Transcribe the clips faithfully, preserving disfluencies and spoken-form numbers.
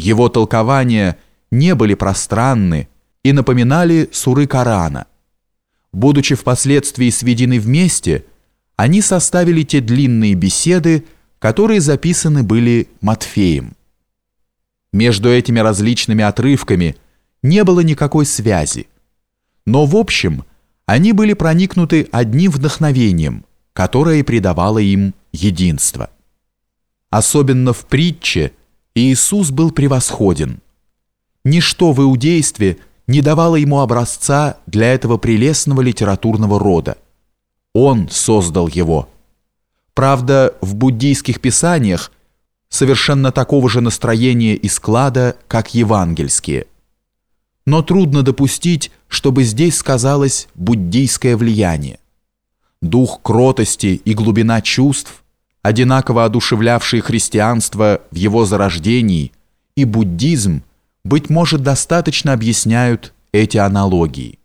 Его толкования не были пространны и напоминали суры Корана. Будучи впоследствии сведены вместе, они составили те длинные беседы, которые записаны были Матфеем. Между этими различными отрывками не было никакой связи, но в общем они были проникнуты одним вдохновением, которое придавало им единство. Особенно в притче Иисус был превосходен. Ничто в иудействе не давало ему образца для этого прелестного литературного рода. Он создал его. Правда, в буддийских писаниях совершенно такого же настроения и склада, как евангельские. Но трудно допустить, чтобы здесь сказалось буддийское влияние. Дух кротости и глубина чувств, одинаково одушевлявшие христианство в его зарождении, и буддизм, быть может, достаточно объясняют эти аналогии.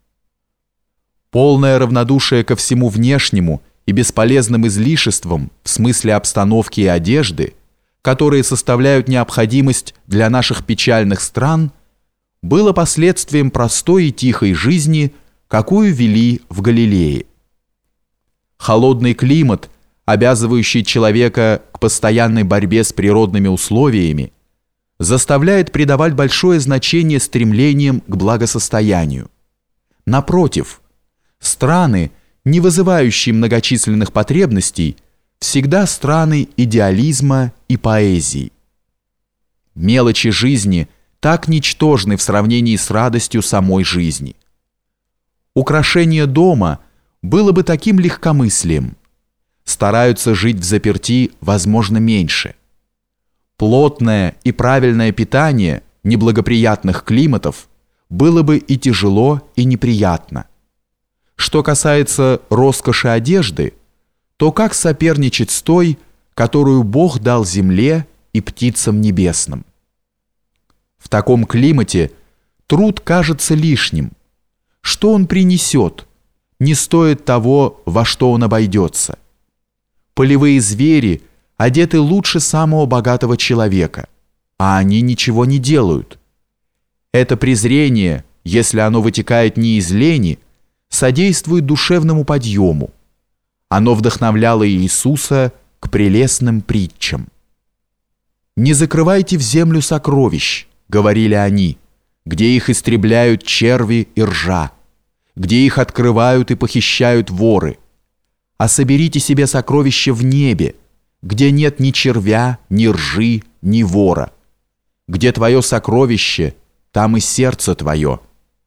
Полное равнодушие ко всему внешнему и бесполезным излишествам в смысле обстановки и одежды, которые составляют необходимость для наших печальных стран, было последствием простой и тихой жизни, какую вели в Галилее. Холодный климат, обязывающий человека к постоянной борьбе с природными условиями, заставляет придавать большое значение стремлениям к благосостоянию. Напротив, страны, не вызывающие многочисленных потребностей, всегда страны идеализма и поэзии. Мелочи жизни так ничтожны в сравнении с радостью самой жизни. Украшение дома было бы таким легкомыслием. Стараются жить взаперти, возможно, меньше. Плотное и правильное питание неблагоприятных климатов было бы и тяжело, и неприятно. Что касается роскоши одежды, то как соперничать с той, которую Бог дал земле и птицам небесным? В таком климате труд кажется лишним. Что он принесет? Не стоит того, во что он обойдется. Полевые звери одеты лучше самого богатого человека, а они ничего не делают. Это презрение, если оно вытекает не из лени, содействует душевному подъему. Оно вдохновляло Иисуса к прелестным притчам. «Не закрывайте в землю сокровищ», — говорили они, «где их истребляют черви и ржа, где их открывают и похищают воры, а соберите себе сокровища в небе, где нет ни червя, ни ржи, ни вора. Где твое сокровище, там и сердце твое».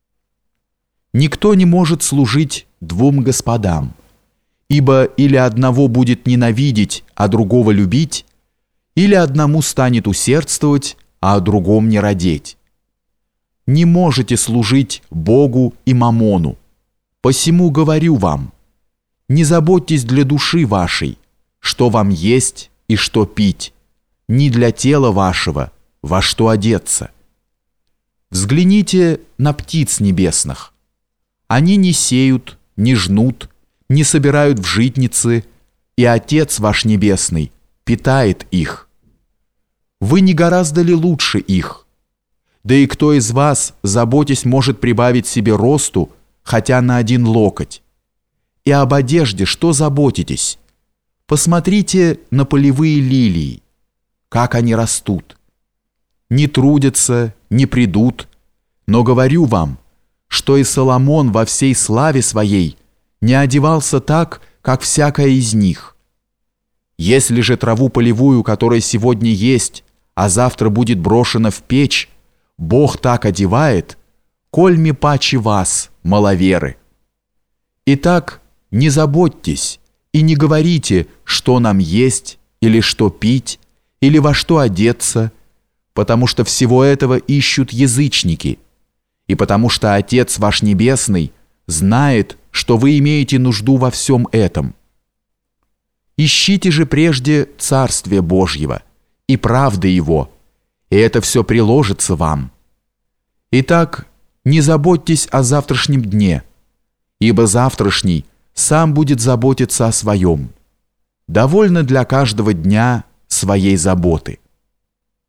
Никто не может служить двум господам, ибо или одного будет ненавидеть, а другого любить, или одному станет усердствовать, а о другом не радеть. Не можете служить Богу и мамону. Посему говорю вам, не заботьтесь для души вашей, что вам есть и что пить, ни для тела вашего, во что одеться. Взгляните на птиц небесных. Они не сеют, не жнут, не собирают в житницы, и Отец ваш Небесный питает их. Вы не гораздо ли лучше их? Да и кто из вас, заботясь, может прибавить себе росту, хотя на один локоть? И об одежде что заботитесь? Посмотрите на полевые лилии, как они растут. Не трудятся, не придут, но говорю вам, что и Соломон во всей славе своей не одевался так, как всякая из них. Если же траву полевую, которая сегодня есть, а завтра будет брошена в печь, Бог так одевает, коль ми паче вас, маловеры. Итак, не заботьтесь и не говорите, что нам есть, или что пить, или во что одеться, потому что всего этого ищут язычники, и потому что Отец ваш Небесный знает, что вы имеете нужду во всем этом. Ищите же прежде Царствие Божьего и правды Его, и это все приложится вам. Итак, не заботьтесь о завтрашнем дне, ибо завтрашний сам будет заботиться о своем. Довольно для каждого дня своей заботы.